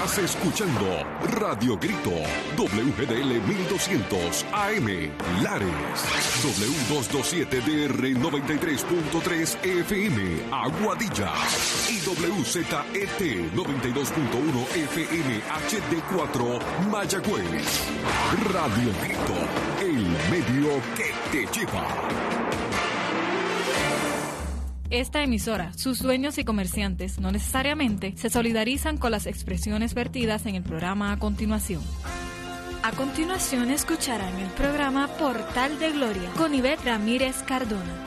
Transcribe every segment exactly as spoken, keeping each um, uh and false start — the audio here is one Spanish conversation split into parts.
Estás escuchando Radio Grito, W G D L mil doscientos A M, Lares, W doscientos veintisiete D R noventa y tres punto tres F M, Aguadilla, y W Z E T noventa y dos punto uno F M H D cuatro, Mayagüez. Radio Grito, el medio que te lleva. Esta emisora, sus dueños y comerciantes no necesariamente se solidarizan con las expresiones vertidas en el programa a continuación. A continuación escucharán el programa Portal de Gloria con Ivette Ramírez Cardona.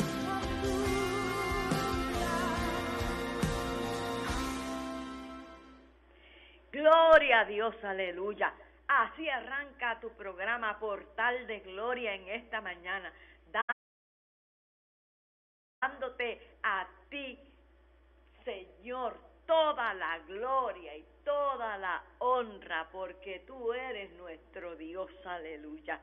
Gloria a Dios, aleluya. Así arranca tu programa Portal de Gloria en esta mañana, dándote a ti, Señor, toda la gloria y toda la honra, porque tú eres nuestro Dios, aleluya.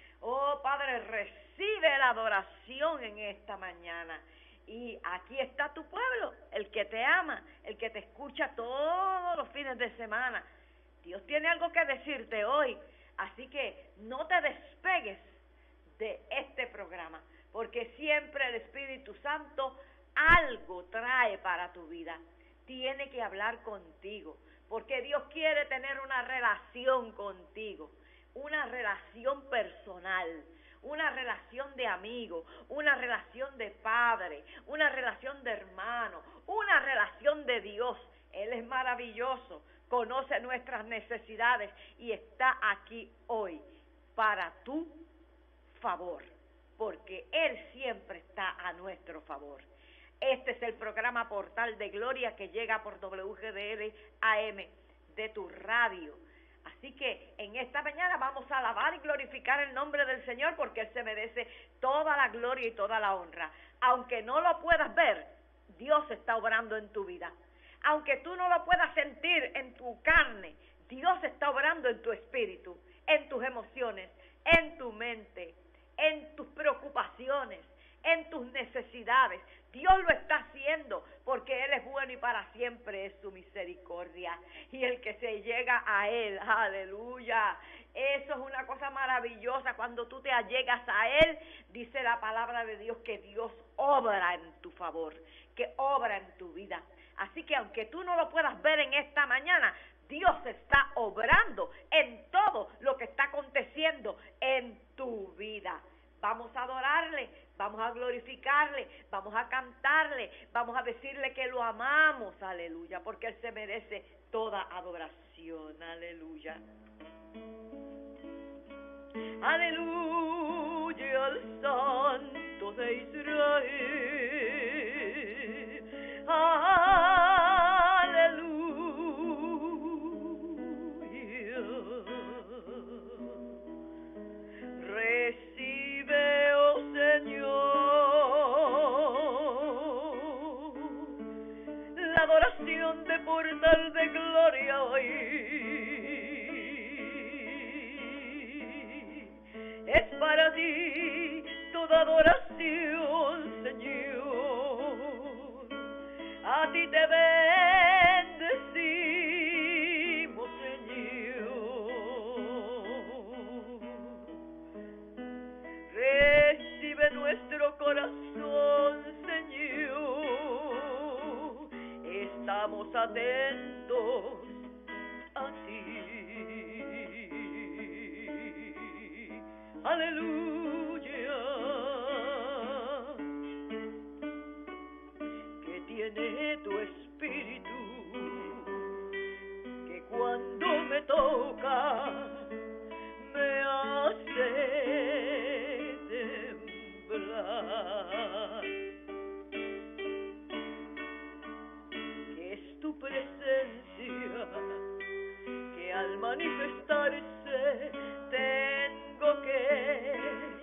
Oh Padre, recibe la adoración en esta mañana. Y aquí está tu pueblo, el que te ama, el que te escucha todos los fines de semana. Dios tiene algo que decirte hoy, así que no te despegues de este programa, porque siempre el Espíritu Santo algo trae para tu vida. Tiene que hablar contigo, porque Dios quiere tener una relación contigo, una relación personal, una relación de amigo, una relación de padre, una relación de hermano, una relación de Dios. Él es maravilloso, conoce nuestras necesidades y está aquí hoy para tu favor, porque Él siempre está a nuestro favor. Este es el programa Portal de Gloria que llega por W G D L A M de tu radio. Así que en esta mañana vamos a alabar y glorificar el nombre del Señor, porque Él se merece toda la gloria y toda la honra. Aunque no lo puedas ver, Dios está obrando en tu vida. Aunque tú no lo puedas sentir en tu carne, Dios está obrando en tu espíritu, en tus emociones, en tu mente, en tus preocupaciones, en tus necesidades. Dios lo está haciendo porque Él es bueno y para siempre es su misericordia. Y el que se llega a Él, aleluya, eso es una cosa maravillosa. Cuando tú te allegas a Él, dice la palabra de Dios que Dios obra en tu favor, que obra en tu vida. Así que aunque tú no lo puedas ver en esta mañana, Dios está obrando en todo lo que está aconteciendo en tu vida. Vamos a adorarle, vamos a glorificarle, vamos a cantarle, vamos a decirle que lo amamos, aleluya, porque Él se merece toda adoración, aleluya. Aleluya al Santo de Israel, aleluya. Recibe, oh Señor, la adoración de Portal de Gloria hoy. Es para ti toda adoración, Señor. A ti te bendecimos, Señor. Recibe nuestro corazón, Señor. Estamos atentos a ti. Aleluya. Que tiene tu espíritu, que cuando me toca me hace temblar. Que es tu presencia, que al manifestarse tengo que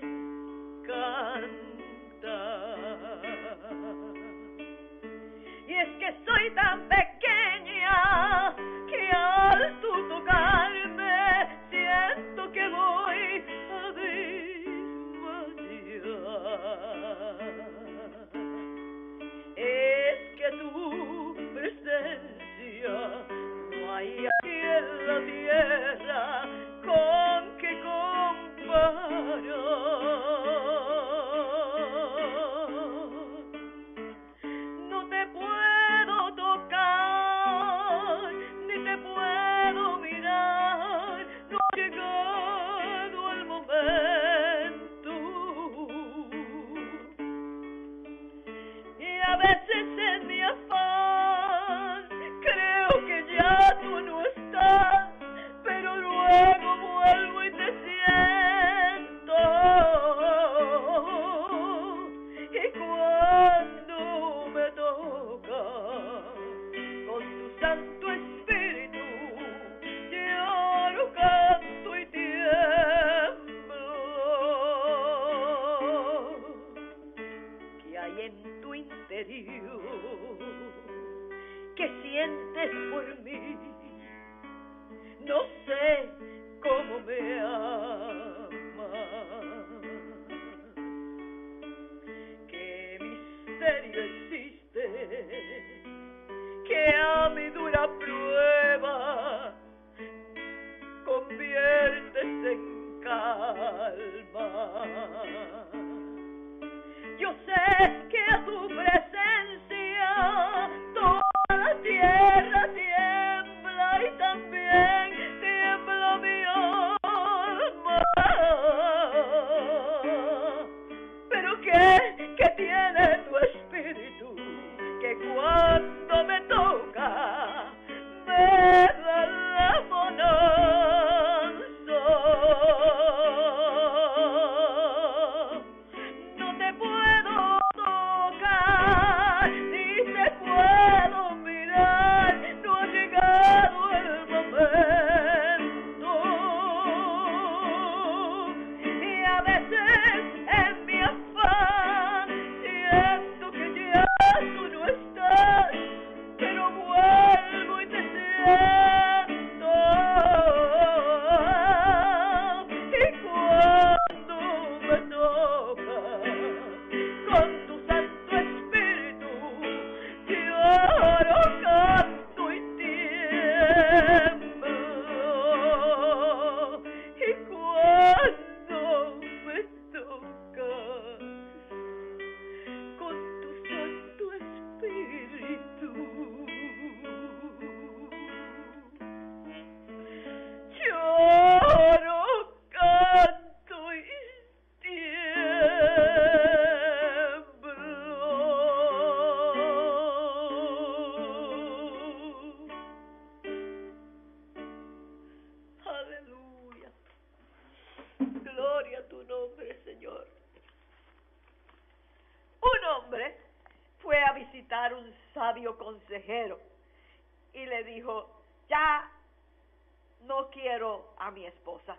llamar un sabio consejero y le dijo, ya no quiero a mi esposa.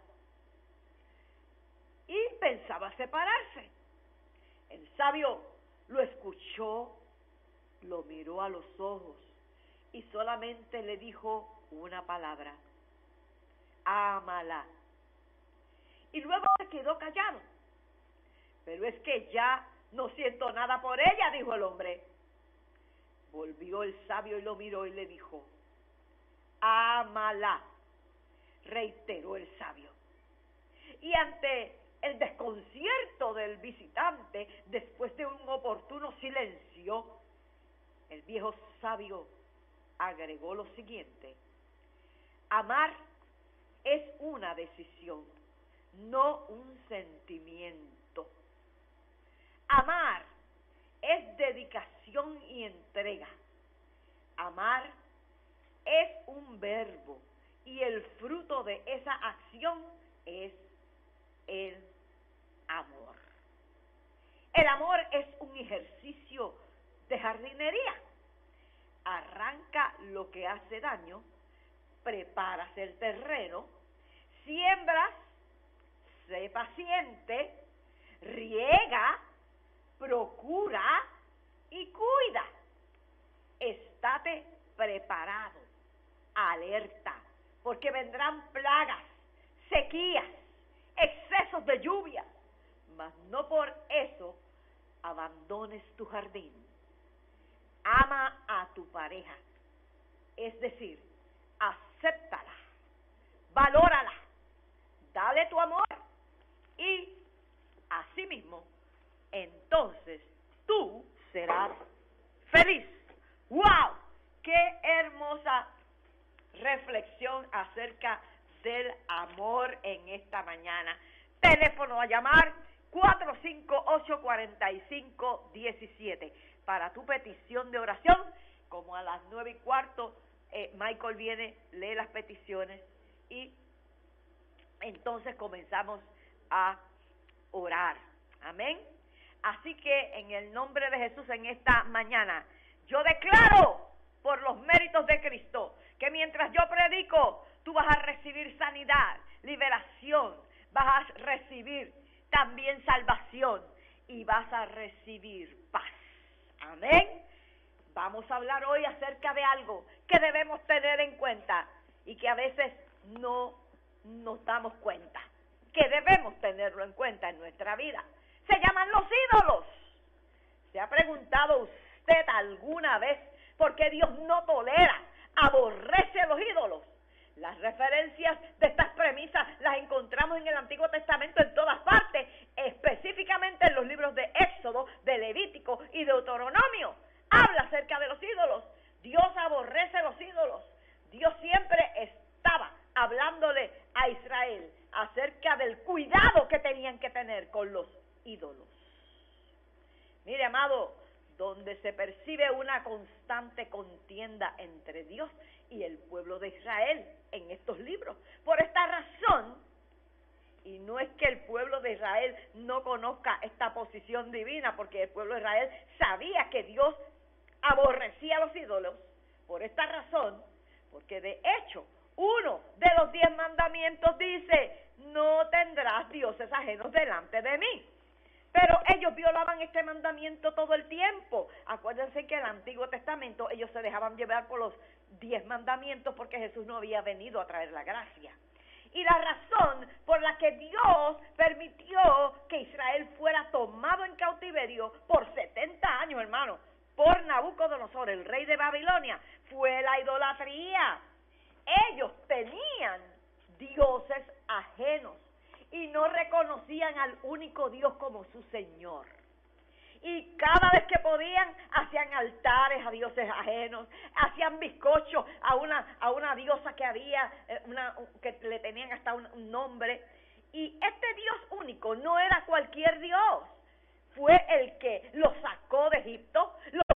Y pensaba separarse. El sabio lo escuchó, lo miró a los ojos y solamente le dijo una palabra: ámala. Y luego se quedó callado. Pero es que ya no siento nada por ella, dijo el hombre. Volvió el sabio y lo miró y le dijo: ámala, reiteró el sabio. Y ante el desconcierto del visitante, después de un oportuno silencio, el viejo sabio agregó lo siguiente: amar es una decisión, no un sentimiento. Amar es dedicación y entrega. Amar es un verbo y el fruto de esa acción es el amor. El amor es un ejercicio de jardinería. Arranca lo que hace daño, preparas el terreno, siembras, sé paciente, riega, procura y cuida. Estate preparado, alerta, porque vendrán plagas, sequías, excesos de lluvia, mas no por eso abandones tu jardín. Ama a tu pareja, es decir, acéptala, valórala, dale tu amor y asimismo, entonces tú serás feliz. ¡Wow! ¡Qué hermosa reflexión acerca del amor en esta mañana! Teléfono a llamar cuatro cinco ocho, cuatro cinco uno siete para tu petición de oración. Como a las nueve y cuarto eh, Michael viene, lee las peticiones y entonces comenzamos a orar. Amén. Así que en el nombre de Jesús en esta mañana, yo declaro por los méritos de Cristo que mientras yo predico, tú vas a recibir sanidad, liberación, vas a recibir también salvación y vas a recibir paz. Amén. Vamos a hablar hoy acerca de algo que debemos tener en cuenta y que a veces no nos damos cuenta, que debemos tenerlo en cuenta en nuestra vida. Se llaman los ídolos. ¿Se ha preguntado usted alguna vez por qué Dios no tolera, aborrece a los ídolos? Las referencias de estas premisas las encontramos en el Antiguo Testamento en todas partes, específicamente en los libros de Éxodo, de Levítico y Deuteronomio. Habla acerca de los ídolos. Dios aborrece los ídolos. Dios siempre estaba hablándole a Israel acerca del cuidado que tenían que tener con los ídolos. Mire, amado, donde se percibe una constante contienda entre Dios y el pueblo de Israel en estos libros. Por esta razón, y no es que el pueblo de Israel no conozca esta posición divina, porque el pueblo de Israel sabía que Dios aborrecía a los ídolos. Por esta razón, porque de hecho, uno de los diez mandamientos dice: no tendrás dioses ajenos delante de mí. Pero ellos violaban este mandamiento todo el tiempo. Acuérdense que en el Antiguo Testamento ellos se dejaban llevar por los diez mandamientos porque Jesús no había venido a traer la gracia. Y la razón por la que Dios permitió que Israel fuera tomado en cautiverio por setenta años, hermano, por Nabucodonosor, el rey de Babilonia, fue la idolatría. Ellos tenían dioses ajenos y no reconocían al único Dios como su Señor. Y cada vez que podían, hacían altares a dioses ajenos, hacían bizcochos a una, a una diosa que había, una, que le tenían hasta un, un nombre. Y este Dios único no era cualquier Dios, fue el que los sacó de Egipto,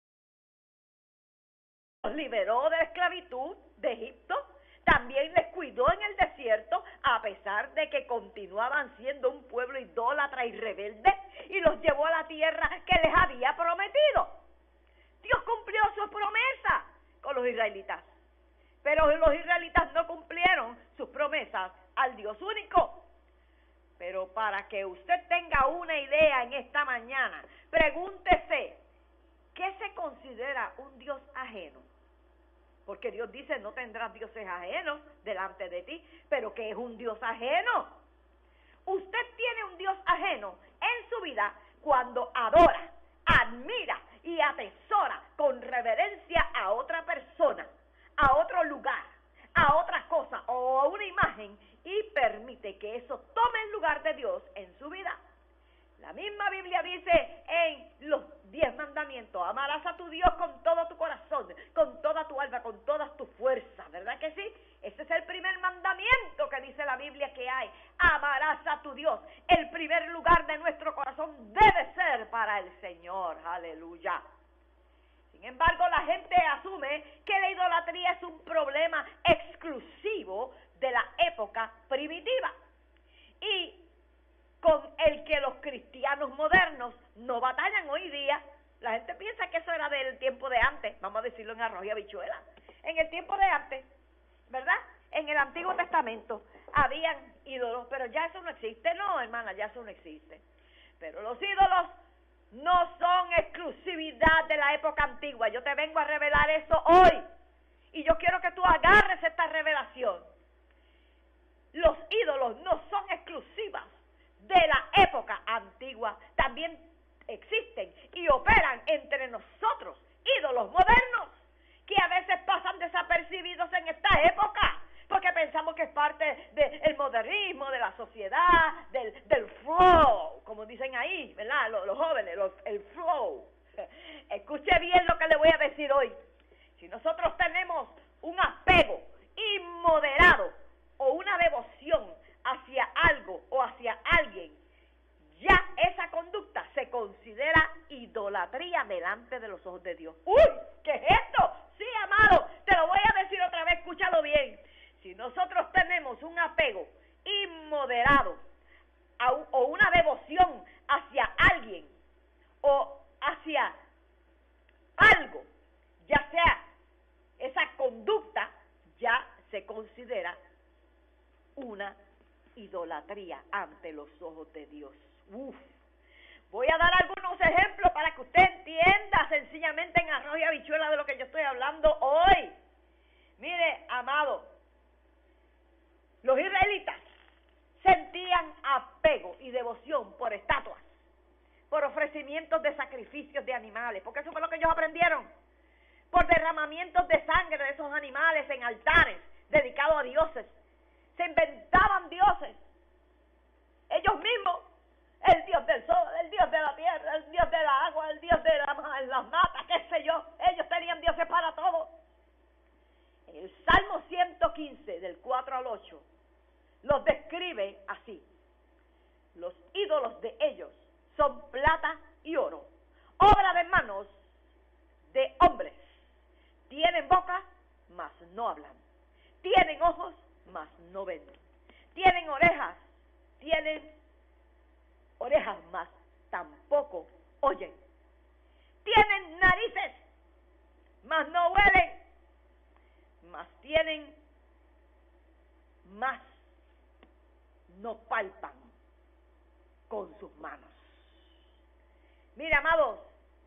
los liberó de la esclavitud de Egipto, también les cuidó en el desierto, a pesar de que continuaban siendo un pueblo idólatra y rebelde, y los llevó a la tierra que les había prometido. Dios cumplió su promesa con los israelitas. Pero los israelitas no cumplieron sus promesas al Dios único. Pero para que usted tenga una idea en esta mañana, pregúntese, ¿qué se considera un Dios ajeno? Porque Dios dice, no tendrás dioses ajenos delante de ti, pero ¿qué es un Dios ajeno? Usted tiene un Dios ajeno en su vida cuando adora, admira y atesora con reverencia a otra persona, a otro lugar, a otra cosa o a una imagen y permite que eso tome el lugar de Dios en su vida. La misma Biblia dice en los diez mandamientos, amarás a tu Dios con todo tu corazón, con toda tu alma, con todas tus fuerzas, ¿verdad que sí? Ese es el primer mandamiento que dice la Biblia que hay, amarás a tu Dios. El primer lugar de nuestro corazón debe ser para el Señor, aleluya. Sin embargo, la gente asume que la idolatría es un problema exclusivo de la época primitiva y con el que los cristianos modernos no batallan hoy día. La gente piensa que eso era del tiempo de antes, vamos a decirlo en arroz y habichuela. En el tiempo de antes, ¿verdad? En el Antiguo Testamento habían ídolos, pero ya eso no existe. No, hermana, ya eso no existe. Pero los ídolos no son exclusividad de la época antigua. Yo te vengo a revelar eso hoy. Y yo quiero que tú agarres esta revelación. Los ídolos no son exclusivas de la época antigua. También existen y operan entre nosotros ídolos modernos que a veces pasan desapercibidos en esta época porque pensamos que es parte del modernismo, de la sociedad, del, del flow, como dicen ahí, ¿verdad? Los, los jóvenes, los, el flow. Escuche bien lo que le voy a decir hoy. Si nosotros tenemos un apego inmoderado o una devoción hacia algo o hacia alguien, ya esa conducta se considera idolatría delante de los ojos de Dios. ¡Uy! ¿Qué es esto? Sí, amado, te lo voy a decir otra vez, escúchalo bien. Si nosotros tenemos un apego inmoderado a un, o una devoción hacia alguien o hacia algo, ya sea esa conducta, ya se considera una idolatría ante los ojos de Dios. Uf. Voy a dar algunos ejemplos para que usted entienda sencillamente en arroz y habichuela de lo que yo estoy hablando hoy. Mire, amado, los israelitas sentían apego y devoción por estatuas, por ofrecimientos de sacrificios de animales, porque eso fue lo que ellos aprendieron, por derramamientos de sangre de esos animales en altares dedicados a dioses. Se inventaban dioses, ellos mismos, el dios del sol, el dios de la tierra, el dios de la agua, el dios de la, las matas, qué sé yo, ellos tenían dioses para todo. En el Salmo ciento quince, del cuatro al ocho, los describe así: los ídolos de ellos son plata y oro, obra de manos de hombres, tienen boca, mas no hablan, tienen ojos, mas no ven, tienen orejas, tienen orejas, mas tampoco oyen, tienen narices, mas no huelen, mas tienen, mas no palpan con sus manos. Mira, amados,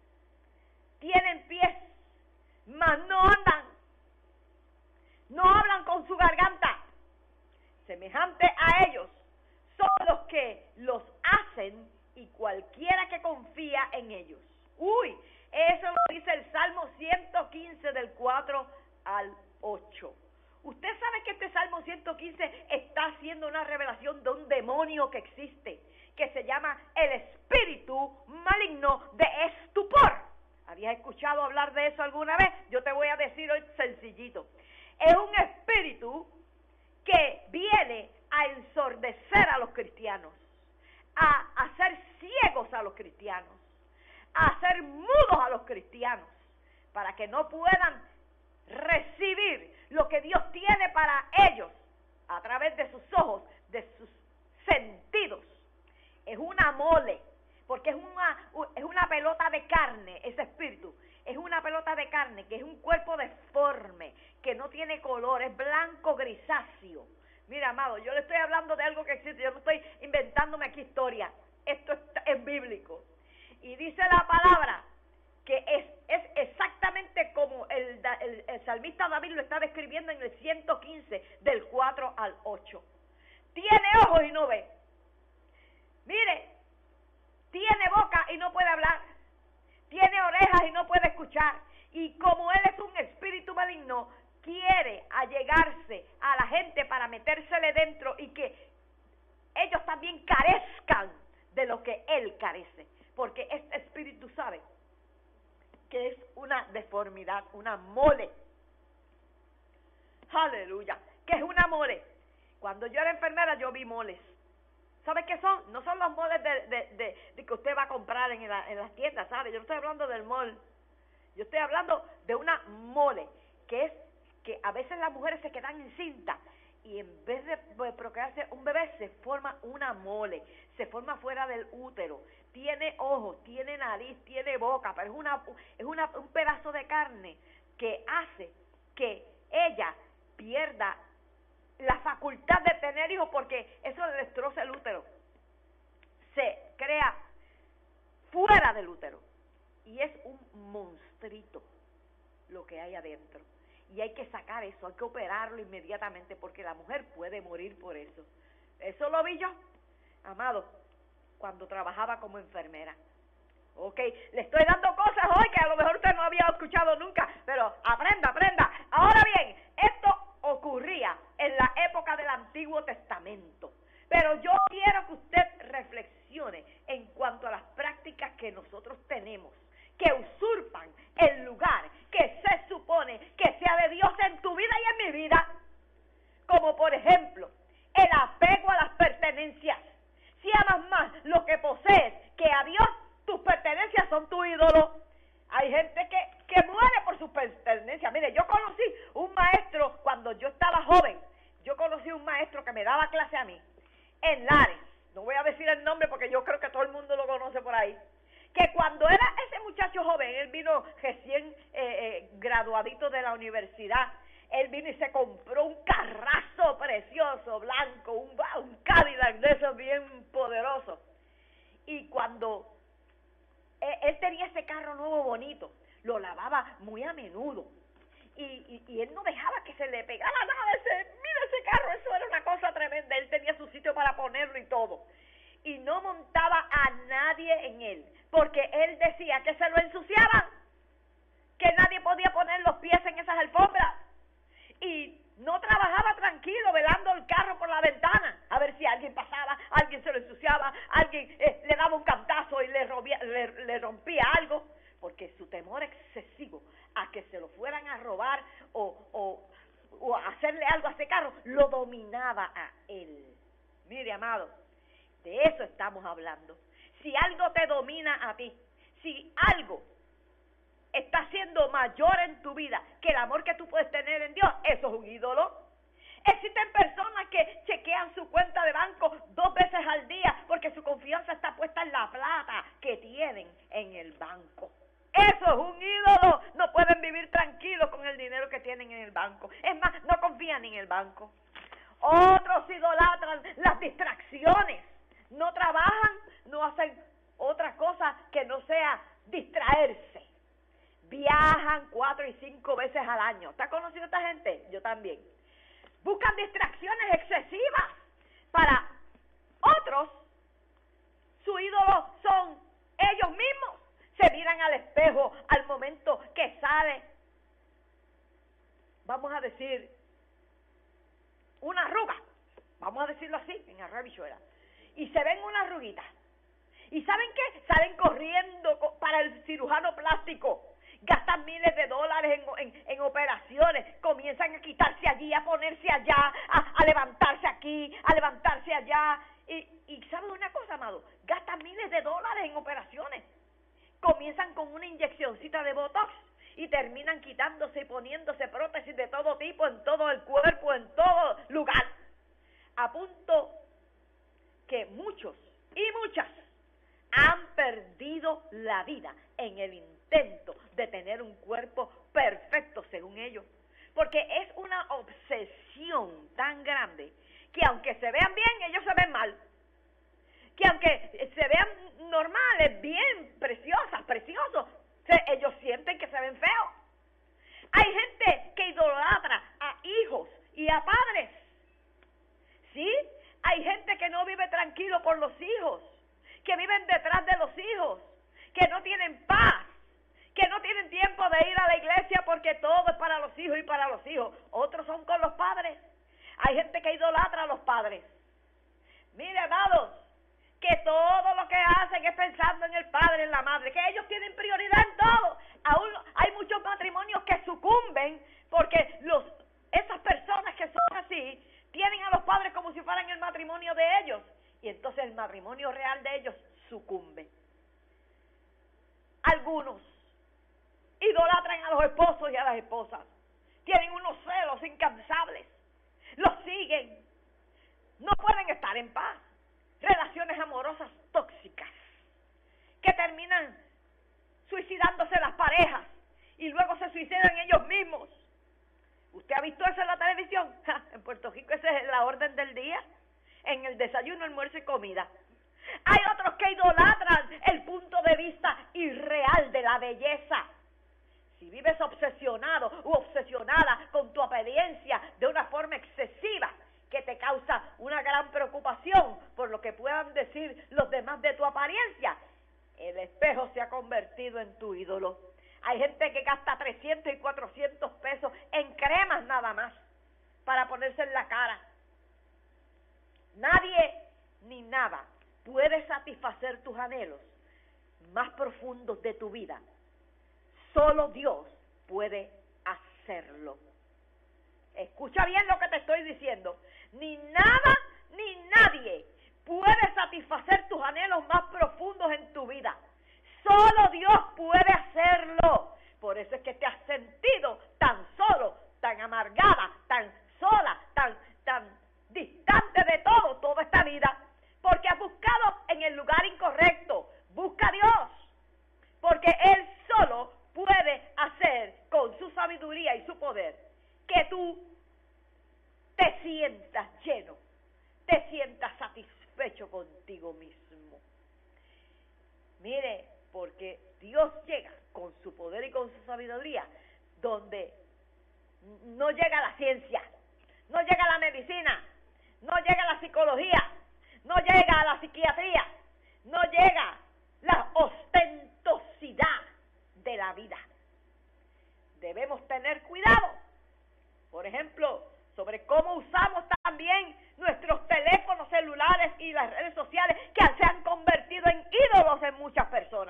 tienen pies, mas no andan, no hablan con su garganta. Semejante a ellos son los que los hacen y cualquiera que confía en ellos. Uy, eso lo dice el Salmo ciento quince del cuatro al ocho. Usted sabe que este Salmo ciento quince está haciendo una revelación de un demonio que existe, que se llama el espíritu maligno de estupor. ¿Habías escuchado hablar de eso alguna vez? Yo te voy a decir hoy sencillito. Es un espíritu que viene a ensordecer a los cristianos, a hacer ciegos a los cristianos, a hacer mudos a los cristianos, para que no puedan recibir lo que Dios tiene para ellos a través de sus ojos, de sus sentidos. Es una mole, porque es una, es una pelota de carne ese espíritu. es una pelota de carne, que es un cuerpo deforme, que no tiene color, es blanco grisáceo. Mira, amado, yo le estoy hablando de algo que existe, yo no estoy inventándome aquí historia, esto es, es bíblico. Y dice la palabra que es, es exactamente como el, el, el salmista David lo está describiendo en el ciento quince, del cuatro al ocho. Tiene ojos y no ve. Mire, tiene boca y no puede hablar. Tiene orejas y no puede escuchar. Y como él es un espíritu maligno, quiere allegarse a la gente para metérsele dentro y que ellos también carezcan de lo que él carece. Porque este espíritu sabe que es una deformidad, una mole. Aleluya, que es una mole. Cuando yo era enfermera yo vi moles. ¿Sabe qué son? No son los moles de, de, de, de que usted va a comprar en, la, en las tiendas, ¿sabe? Yo no estoy hablando del mol. Yo estoy hablando de una mole, que es que a veces las mujeres se quedan encintas y en vez de procrearse un bebé se forma una mole, se forma fuera del útero. Tiene ojos, tiene nariz, tiene boca, pero es una es una, un pedazo de carne que hace que ella pierda la facultad de tener hijos porque eso le destroza el útero. Se crea fuera del útero y es un monstruito lo que hay adentro. Y hay que sacar eso, hay que operarlo inmediatamente porque la mujer puede morir por eso. Eso lo vi yo, amado, cuando trabajaba como enfermera. Ok, le estoy dando cosas hoy que a lo mejor usted no había escuchado nunca, pero aprenda, aprenda. Ahora bien, esto ocurría en la época del Antiguo Testamento, pero yo quiero que usted reflexione en cuanto a las prácticas que nosotros tenemos, que usurpan el lugar que se supone que sea de Dios en tu vida y en mi vida, como por ejemplo, el apego a las pertenencias. Si amas más lo que posees que a Dios, tus pertenencias son tu ídolo. Hay gente que, que muere por sus pertenencias. Mire, yo conocí un maestro cuando yo estaba joven. Yo conocí un maestro que me daba clase a mí, en Lares. No voy a decir el nombre porque yo creo que todo el mundo lo conoce por ahí. Que cuando era ese muchacho joven, él vino recién eh, eh, graduadito de la universidad. Él vino y se compró un carrazo precioso, blanco, un, un Cadillac de esos bien poderoso. Y cuando eh, él tenía ese carro nuevo bonito, lo lavaba muy a menudo. Y, y, y él no dejaba que se le pegara nada. Ese, mira ese carro, eso era una cosa tremenda. Él tenía su sitio para ponerlo y todo. Y no montaba a nadie en él, porque él decía que se lo ensuciaban, que nadie podía poner los pies en esas alfombras. Y no trabajaba tranquilo velando el carro por la ventana a ver si alguien pasaba, alguien se lo ensuciaba, alguien eh, le daba un cantazo y le, robía, le, le rompía algo, porque su temor excesivo a que se lo fueran a robar o, o, o a hacerle algo a ese carro lo dominaba a él. Mire, amado, de eso estamos hablando. Si algo te domina a ti, si algo está siendo mayor en tu vida que el amor que tú puedes tener en Dios, eso es un ídolo. Existen personas que chequean su cuenta de banco dos veces al día porque su confianza está puesta en la plata que tienen en el banco. Eso es un ídolo. No pueden vivir tranquilos con el dinero que tienen en el banco. Es más, no confían en el banco. Otros idolatran las distracciones. No trabajan, no hacen otra cosa que no sea distraerse. Viajan cuatro y cinco veces al año. ¿Está conocido esta gente? Yo también. Buscan distracciones excesivas. Para otros, su ídolo son ellos mismos. Se miran al espejo al momento que sale, vamos a decir, una arruga. Vamos a decirlo así, en arrabichuela. Y se ven una arruguita. ¿Y saben qué? Salen corriendo para el cirujano plástico. Gastan miles de dólares en, en, en operaciones, comienzan a quitarse allí, a ponerse allá, a, a levantarse aquí, a levantarse allá. Y, y ¿saben una cosa, amado? Gastan miles de dólares en operaciones. Comienzan con una inyeccioncita de Botox y terminan quitándose y poniéndose prótesis de todo tipo, en todo el cuerpo, en todo lugar. A punto que muchos y muchas han perdido la vida en el intento de tener un cuerpo perfecto según ellos. Porque es una obsesión tan grande que aunque se vean bien, ellos se ven mal. Que aunque se vean normales, bien, preciosas, preciosos, se, ellos sienten que se ven feos. Hay gente que idolatra a hijos y a padres. ¿Sí? Hay gente que no vive tranquilo por los hijos, que viven detrás de los hijos, que no tienen paz, que no tienen tiempo de ir a la iglesia porque todo es para los hijos y para los hijos. Otros son con los padres. Hay gente que idolatra a los padres. Mire, amados, que todo lo que hacen es pensando en el padre, en la madre, que ellos tienen prioridad en todo. Aún hay muchos matrimonios que sucumben porque los esas personas que son así tienen a los padres como si fueran el matrimonio de ellos, y entonces el matrimonio real de ellos sucumbe. Algunos idolatran a los esposos y a las esposas, tienen unos celos incansables, los siguen, no pueden estar en paz, relaciones amorosas tóxicas, que terminan suicidándose las parejas, y luego se suicidan ellos mismos. ¿Usted ha visto eso en la televisión? Ja, en Puerto Rico esa es la orden del día, en el desayuno, almuerzo y comida. Hay otros que idolatran el punto de vista irreal de la belleza. Si vives obsesionado u obsesionada con tu apariencia de una forma excesiva, que te causa una gran preocupación por lo que puedan decir los demás de tu apariencia, el espejo se ha convertido en tu ídolo. Hay gente que gasta trescientos y cuatrocientos pesos en cremas nada más para ponerse en la cara. Nadie ni nada puede satisfacer tus anhelos más profundos de tu vida. Solo Dios puede hacerlo. Escucha bien lo que te estoy diciendo. Ni nada ni nadie puede satisfacer tus anhelos más profundos en tu vida. Solo Dios puede hacerlo. Por eso es que te has sentido tan solo, tan amargada, tan sola, tan, tan distante de todo, toda esta vida. Porque has buscado en el lugar incorrecto. Busca a Dios. Porque Él solo puede hacer con su sabiduría y su poder que tú te sientas lleno, te sientas satisfecho contigo mismo. Mire, porque Dios llega con su poder y con su sabiduría donde no llega la ciencia, no llega la medicina, no llega la psicología, no llega la psiquiatría, no llega la ostentosidad de la vida. Debemos tener cuidado, por ejemplo, sobre cómo usamos también nuestros teléfonos celulares y las redes sociales, que se han convertido en ídolos en muchas personas.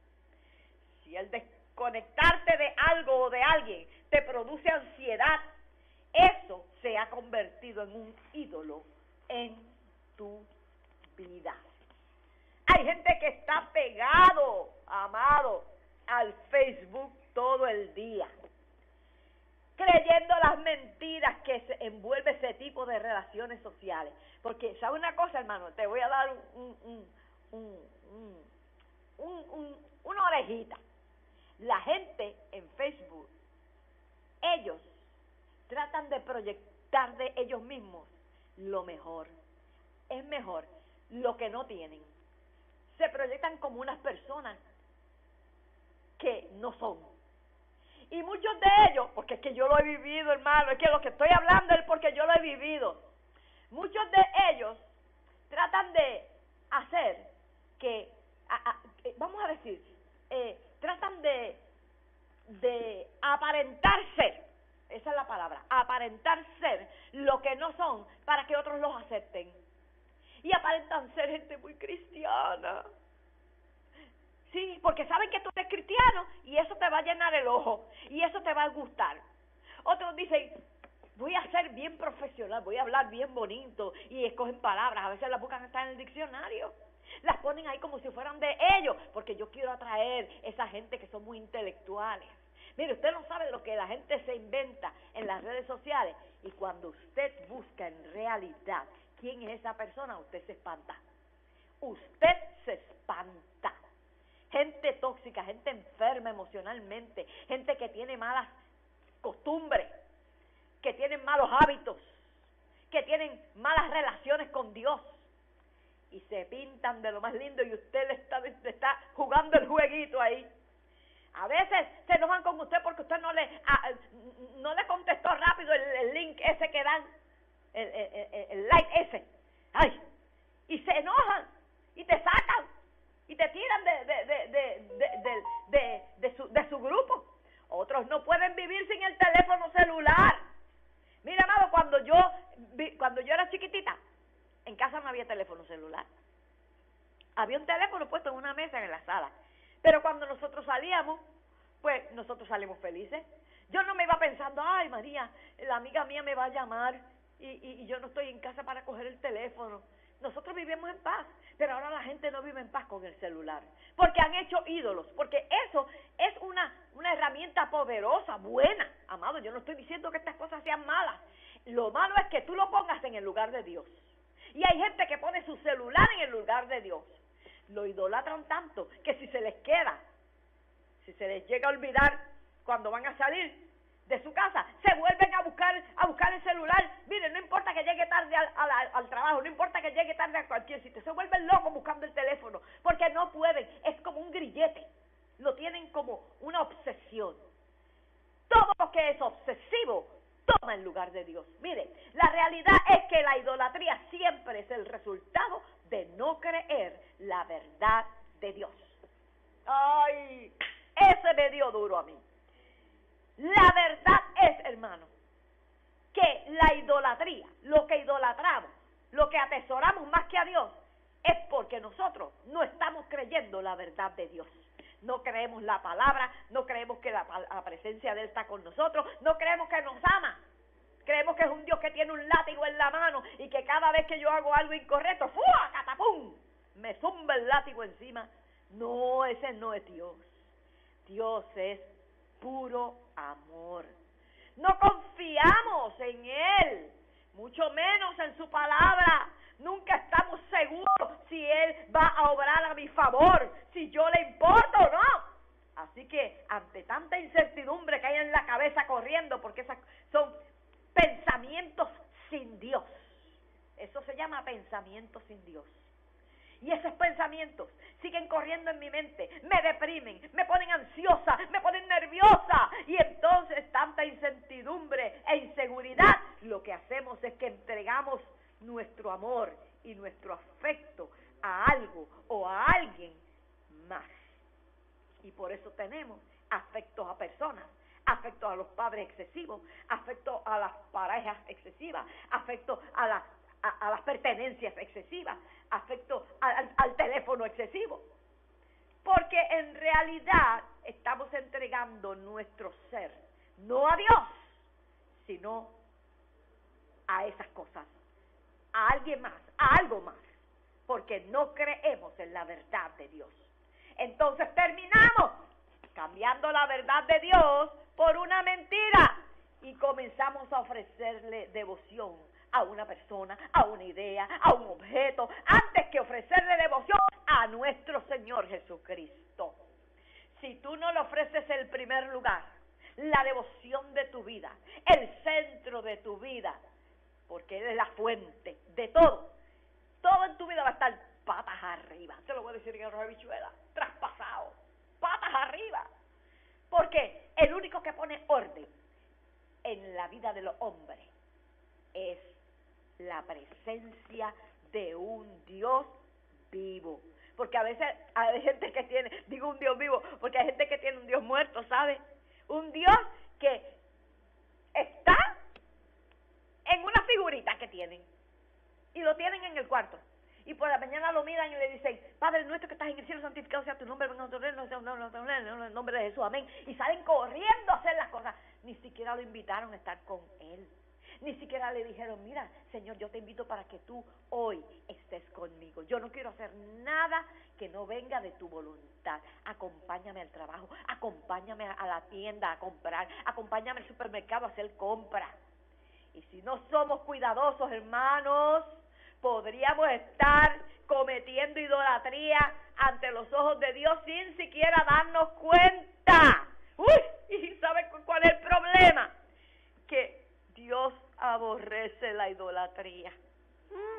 Si el desconectarte de algo o de alguien te produce ansiedad, eso se ha convertido en un ídolo en tu vida. Hay gente que está pegado, amado, al Facebook todo el día, creyendo las mentiras que se envuelve ese tipo de relaciones sociales. Porque, ¿sabe una cosa, hermano? Te voy a dar un, un, un, un, un, un, una orejita. La gente en Facebook, ellos tratan de proyectar de ellos mismos lo mejor. Es mejor lo que no tienen. Se proyectan como unas personas que no son. Y muchos de ellos, porque es que yo lo he vivido, hermano, es que lo que estoy hablando es porque yo lo he vivido. Muchos de ellos tratan de hacer que, a, a, vamos a decir, eh, tratan de, de aparentar ser, esa es la palabra, aparentar ser lo que no son para que otros los acepten. Y aparentan ser gente muy cristiana. Sí, porque saben que tú eres cristiano y eso te va a llenar el ojo y eso te va a gustar. Otros dicen, voy a ser bien profesional, voy a hablar bien bonito, y escogen palabras, a veces las buscan hasta en el diccionario. Las ponen ahí como si fueran de ellos, porque yo quiero atraer esa gente que son muy intelectuales. Mire, usted no sabe lo que la gente se inventa en las redes sociales, y cuando usted busca en realidad quién es esa persona, usted se espanta. Usted se espanta. gente tóxica, gente enferma emocionalmente, gente que tiene malas costumbres, que tienen malos hábitos, que tienen malas relaciones con Dios, y se pintan de lo más lindo y usted le está, le está jugando el jueguito ahí. A veces se enojan con usted porque usted no le a, no le contestó rápido el, el link ese que dan, el, el, el, el like ese. Ay, y se enojan y te sacan y te tiran de, de, de, de, de, de, de, de, su, de su grupo. Otros no pueden vivir sin el teléfono celular. Mira, amado, cuando yo, cuando yo era chiquitita, en casa no había teléfono celular. Había un teléfono puesto en una mesa en la sala. Pero cuando nosotros salíamos, pues nosotros salimos felices. Yo no me iba pensando, ay María, la amiga mía me va a llamar y, y, y yo no estoy en casa para coger el teléfono. Nosotros vivimos en paz, pero ahora la gente no vive en paz con el celular, porque han hecho ídolos, porque eso es una, una herramienta poderosa, buena, amado. Yo no estoy diciendo que estas cosas sean malas. Lo malo es que tú lo pongas en el lugar de Dios. Y hay gente que pone su celular en el lugar de Dios. Lo idolatran tanto que si se les queda, si se les llega a olvidar cuando van a salir de su casa, se vuelven a buscar a buscar el celular. Miren, no importa que llegue tarde al, al, al trabajo, no importa que llegue tarde a cualquier sitio, se vuelven locos buscando el teléfono, porque no pueden, es como un grillete, lo tienen como una obsesión. Todo lo que es obsesivo toma el lugar de Dios. Miren, la realidad es que la idolatría siempre es el resultado de no creer la verdad de Dios. Ay, ese me dio duro a mí. La verdad es, hermano, que la idolatría, lo que idolatramos, lo que atesoramos más que a Dios, es porque nosotros no estamos creyendo la verdad de Dios. No creemos la palabra, no creemos que la, la presencia de Él está con nosotros, no creemos que nos ama. Creemos que es un Dios que tiene un látigo en la mano y que cada vez que yo hago algo incorrecto, ¡fua! ¡Catapum!, me zumba el látigo encima. No, ese no es Dios. Dios es puro amor. No confiamos en Él, mucho menos en su palabra. Nunca estamos seguros si Él va a obrar a mi favor, si yo le importo o no. Así que ante tanta incertidumbre que hay en la cabeza corriendo, porque esas son pensamientos sin Dios, eso se llama pensamientos sin Dios. Y esos pensamientos siguen corriendo en mi mente, me deprimen, me ponen ansiosa, me ponen nerviosa, y entonces tanta incertidumbre e inseguridad, lo que hacemos es que entregamos nuestro amor y nuestro afecto a algo o a alguien más. Y por eso tenemos afectos a personas, afectos a los padres excesivos, afectos a las parejas excesivas, afectos a las A, a las pertenencias excesivas, afecto al, al teléfono excesivo, porque en realidad estamos entregando nuestro ser, no a Dios, sino a esas cosas, a alguien más, a algo más, porque no creemos en la verdad de Dios. Entonces terminamos cambiando la verdad de Dios por una mentira y comenzamos a ofrecerle devoción a una persona, a una idea, a un objeto, antes que ofrecerle devoción a nuestro Señor Jesucristo. Si tú no le ofreces el primer lugar, la devoción de tu vida, el centro de tu vida, porque Él es la fuente de todo, todo en tu vida va a estar patas arriba. Te lo voy a decir en el habichuela, traspasado, patas arriba, porque el único que pone orden en la vida de los hombres es la presencia de un Dios vivo. Porque a veces hay gente que tiene, digo un Dios vivo, porque hay gente que tiene un Dios muerto, ¿sabe? Un Dios que está en una figurita que tienen, y lo tienen en el cuarto, y por la mañana lo miran y le dicen: Padre nuestro que estás en el cielo, santificado sea tu nombre, venga a tu reino, en el nombre de Jesús, amén. Y salen corriendo a hacer las cosas. Ni siquiera lo invitaron a estar con Él. Ni siquiera le dijeron: mira, Señor, yo te invito para que tú hoy estés conmigo. Yo no quiero hacer nada que no venga de tu voluntad. Acompáñame al trabajo, acompáñame a la tienda a comprar, acompáñame al supermercado a hacer compras. Y si no somos cuidadosos, hermanos, podríamos estar come cometiendo idolatría ante los ojos de Dios sin siquiera darnos cuenta. Uy, ¿y saben cuál es el problema? Que Dios aborrece la idolatría. Mm.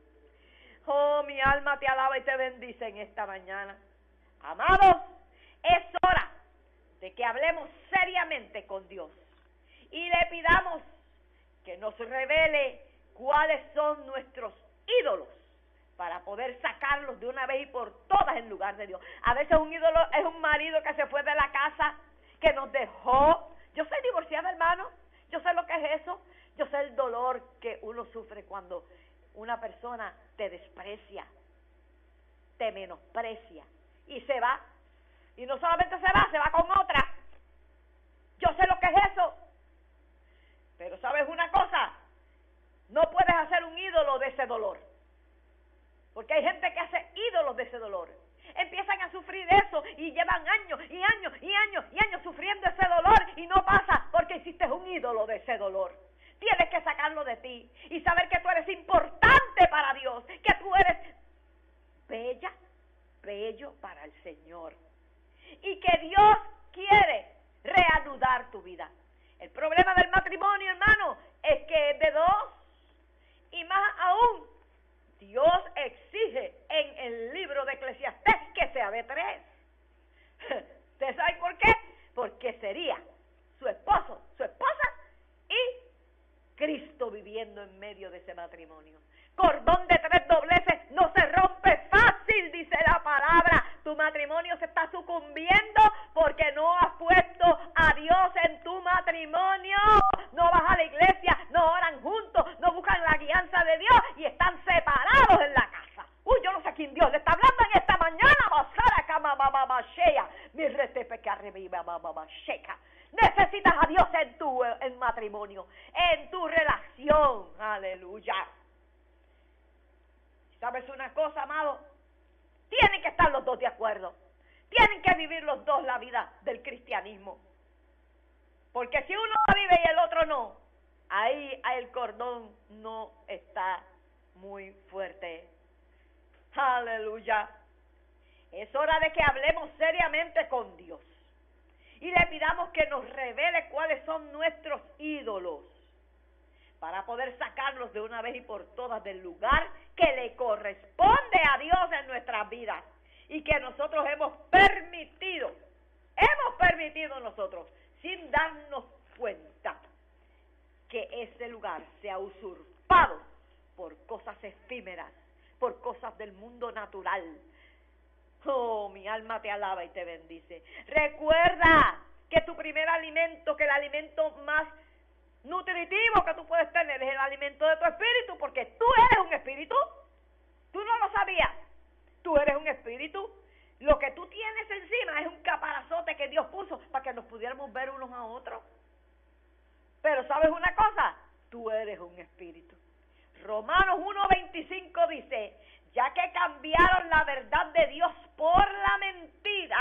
Oh, mi alma te alaba y te bendice en esta mañana. Amados, es hora de que hablemos seriamente con Dios y le pidamos que nos revele cuáles son nuestros ídolos para poder sacarlos de una vez y por todas en lugar de Dios. A veces un ídolo es un marido que se fue de la casa, que nos dejó. Yo soy divorciada, hermano, yo sé lo que es eso, yo sé el dolor que uno sufre cuando una persona te desprecia, te menosprecia y se va. Y no solamente se va, se va con otra. Yo sé lo que es eso. Pero ¿sabes una cosa? No puedes hacer un ídolo de ese dolor. Porque hay gente que hace ídolos de ese dolor. Empiezan a sufrir eso y llevan años y años y años y años sufriendo ese dolor y no pasa porque hiciste un ídolo de ese dolor. Tienes que sacarlo de ti y saber que tú eres importante para Dios, que tú eres bella, bello para el Señor y que Dios quiere reanudar tu vida. El problema del matrimonio, hermano, es que es de dos y más aún, Dios exige en el libro de Eclesiastés que sea de tres. ¿Ustedes saben por qué? Porque sería su esposo, su esposa y Cristo viviendo en medio de ese matrimonio. Cordón de tres dobleces no se rompe fácil, dice la palabra. Tu matrimonio se está sucumbiendo porque no has puesto a Dios en tu matrimonio. No vas a la iglesia, no oran juntos, no buscan la guianza de Dios y están separados en la casa. Uy, yo no sé a quién Dios le está hablando en esta mañana. Mi retepe que arriba, necesitas a Dios en tu en matrimonio, en tu relación. Aleluya. ¿Sabes una cosa, amado? Tienen que estar los dos de acuerdo. Tienen que vivir los dos la vida del cristianismo. Porque si uno la vive y el otro no, ahí el cordón no está muy fuerte. Aleluya. Es hora de que hablemos seriamente con Dios y le pidamos que nos revele cuáles son nuestros ídolos para poder sacarlos de una vez y por todas del lugar que le corresponde a Dios en nuestras vidas y que nosotros hemos permitido, hemos permitido nosotros, sin darnos cuenta, que ese lugar se ha usurpado por cosas efímeras, por cosas del mundo natural. Oh, mi alma te alaba y te bendice. Recuerda que tu primer alimento, que el alimento más nutritivo que tú puedes tener es el alimento de tu espíritu, porque tú eres un espíritu. Tú no lo sabías. Tú eres un espíritu. Lo que tú tienes encima es un caparazote que Dios puso para que nos pudiéramos ver unos a otros. Pero ¿sabes una cosa? Tú eres un espíritu. Romanos uno veinticinco dice, ya que cambiaron la verdad de Dios por la mentira,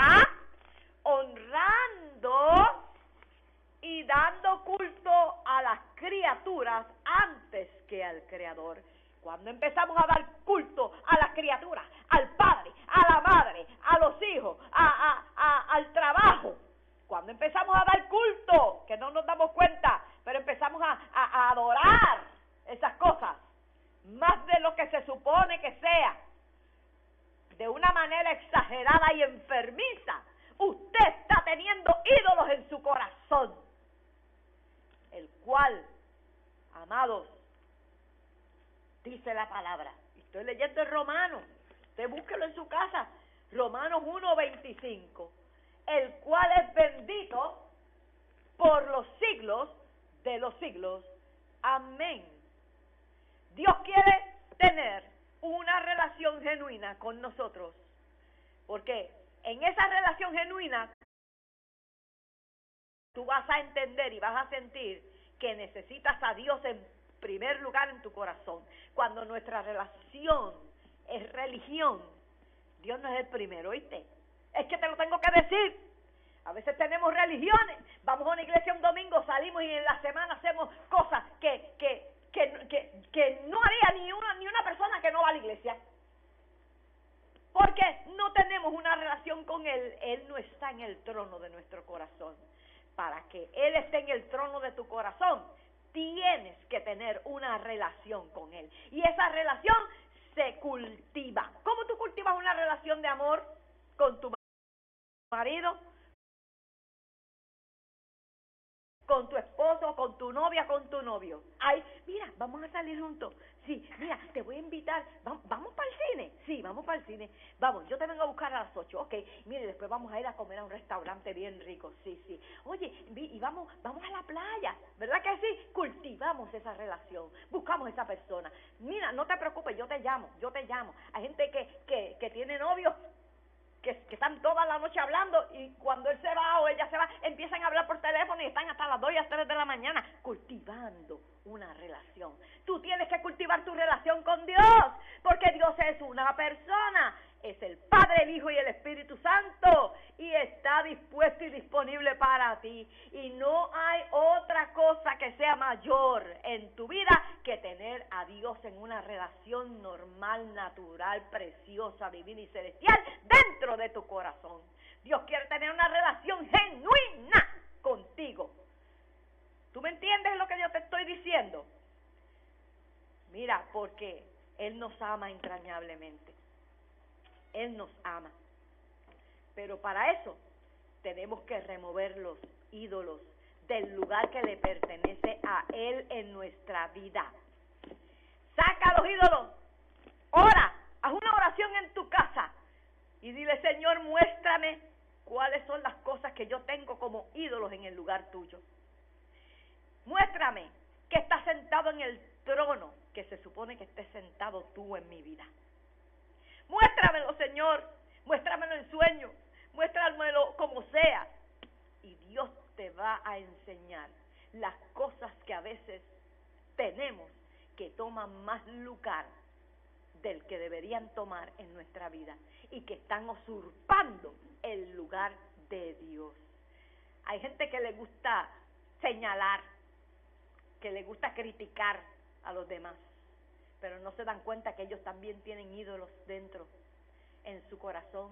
honrando y dando culto a las criaturas antes que al Creador. Cuando empezamos a dar culto a las criaturas, al padre, a la madre, a los hijos, a, a, a, al trabajo, cuando empezamos a dar culto, que no nos damos cuenta, pero empezamos a, a, a adorar esas cosas, más de lo que se supone que sea, de una manera exagerada y enfermiza, usted está teniendo ídolos en su corazón, el cual, amados, dice la palabra, estoy leyendo en Romanos, usted búsquelo en su casa, Romanos uno veinticinco, el cual es bendito por los siglos de los siglos, amén. Dios quiere tener una relación genuina con nosotros, porque en esa relación genuina tú vas a entender y vas a sentir que necesitas a Dios en primer lugar en tu corazón. Cuando nuestra relación es religión, Dios no es el primero, ¿oíste? Es que te lo tengo que decir. A veces tenemos religiones, vamos a una iglesia un domingo, salimos y en la semana hacemos cosas que, que, que, que, que no haría ni una, ni una persona que no va a la iglesia. con Él, Él no está en el trono de nuestro corazón. Para que Él esté en el trono de tu corazón, tienes que tener una relación con Él. Y esa relación se cultiva. ¿Cómo tú cultivas una relación de amor con tu marido, con tu esposo, con tu novia, con tu novio? Ay, mira, vamos a salir juntos. Sí, mira, te voy a invitar. ¿Vamos, vamos para el cine? Sí, vamos para el cine. Vamos, yo te vengo a buscar a las ocho. Ok, mire, después vamos a ir a comer a un restaurante bien rico. Sí, sí. Oye, y vamos, vamos a la playa. ¿Verdad que sí? Cultivamos esa relación. Buscamos esa persona. Mira, no te preocupes, yo te llamo, yo te llamo. Hay gente que, que, que tiene novios Que, que están toda la noche hablando y cuando él se va o ella se va, empiezan a hablar por teléfono y están hasta las dos y las tres de la mañana cultivando una relación. Tú tienes que cultivar tu relación con Dios, porque Dios es una persona, es el Padre, el Hijo y el Espíritu Santo, y está dispuesto y disponible para ti. Y no hay otra cosa que sea mayor en tu vida que tener a Dios en una relación normal, natural, preciosa, divina y celestial dentro de tu corazón. Dios quiere tener una relación genuina contigo. ¿Tú me entiendes lo que yo te estoy diciendo? Mira, porque Él nos ama entrañablemente. Él nos ama. Pero para eso tenemos que remover los ídolos del lugar que le pertenece a Él en nuestra vida. Saca los ídolos. Ora, haz una oración en tu casa y dile: Señor, muéstrame cuáles son las cosas que yo tengo como ídolos en el lugar tuyo. Muéstrame que estás sentado en el trono que se supone que estés sentado tú en mi vida. Muéstramelo, Señor, muéstramelo en sueño, muéstramelo como sea. Y Dios te va a enseñar las cosas que a veces tenemos que toman más lugar del que deberían tomar en nuestra vida y que están usurpando el lugar de Dios. Hay gente que le gusta señalar, que le gusta criticar a los demás, pero no se dan cuenta que ellos también tienen ídolos dentro, en su corazón.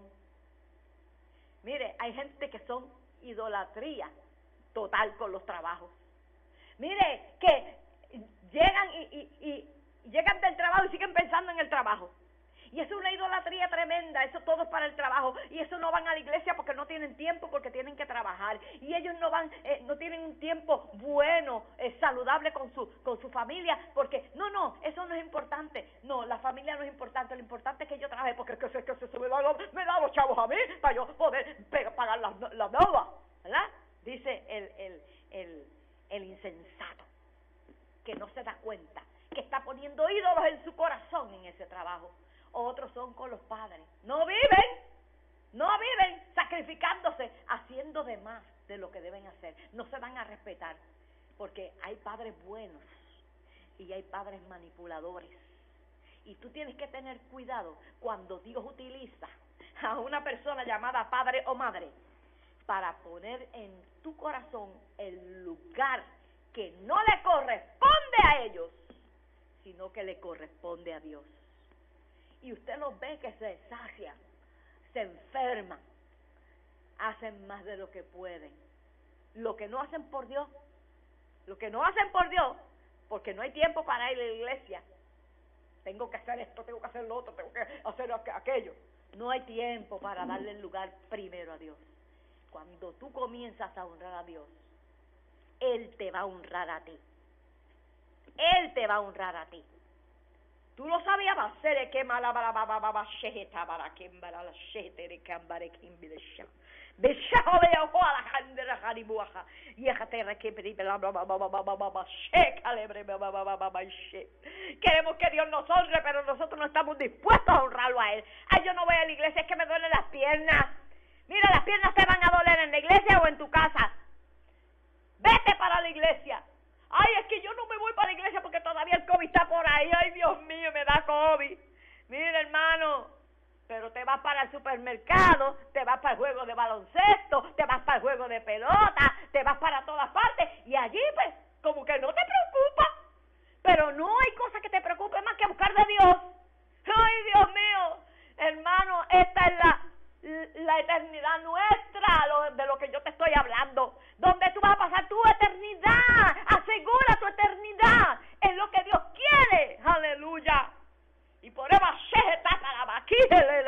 Mire, hay gente que son idolatría total con los trabajos. Mire, que llegan y, y, y llegan del trabajo y siguen pensando en el trabajo. Y eso es una idolatría tremenda, eso todo es para el trabajo. Y eso no van a la iglesia porque no tienen tiempo, porque tienen que trabajar. Y ellos no van, eh, no tienen un tiempo bueno, eh, saludable con su, con su familia, porque no, no, eso no es importante. No, la familia no es importante, lo importante es que yo trabaje, porque que se, que se me, da, me da los chavos a mí para yo poder pagar las la deudas, ¿verdad? Dice el, el, el, el insensato, que no se da cuenta, que está poniendo ídolos en su corazón en ese trabajo. Otros son con los padres. No viven, no viven sacrificándose, haciendo de más de lo que deben hacer. No se van a respetar, porque hay padres buenos y hay padres manipuladores. Y tú tienes que tener cuidado cuando Dios utiliza a una persona llamada padre o madre para poner en tu corazón el lugar que no le corresponde a ellos, sino que le corresponde a Dios. Y usted los ve que se sacian, se enferman, hacen más de lo que pueden. Lo que no hacen por Dios, lo que no hacen por Dios, porque no hay tiempo para ir a la iglesia. Tengo que hacer esto, tengo que hacer lo otro, tengo que hacer aquello. No hay tiempo para darle el lugar primero a Dios. Cuando tú comienzas a honrar a Dios, Él te va a honrar a ti. Él te va a honrar a ti. Tú lo sabías, va a ser que mala para para para sheheta para que para la shete de cambare kimbilesha. Beshaho de ola handera haribuaha. Yajatera que bla bla bla bla bla bla bla shekalebre bla bla bla bla bla she. Queremos que Dios nos honre, pero nosotros no estamos dispuestos a honrarlo a Él. Ay, yo no voy a la iglesia, es que me duelen las piernas. Mira, las piernas te van a doler en la iglesia o en tu casa. Vete para la iglesia. Ay, es que yo no me voy para la iglesia porque todavía el COVID está por ahí. Ay, Dios mío, me da COVID. Mira, hermano, pero te vas para el supermercado, te vas para el juego de baloncesto, te vas para el juego de pelota, te vas para todas partes y allí, pues, como que no te preocupa. Pero no hay cosa que te preocupe más que buscar de Dios. Ay, Dios mío, hermano, esta es la, la eternidad.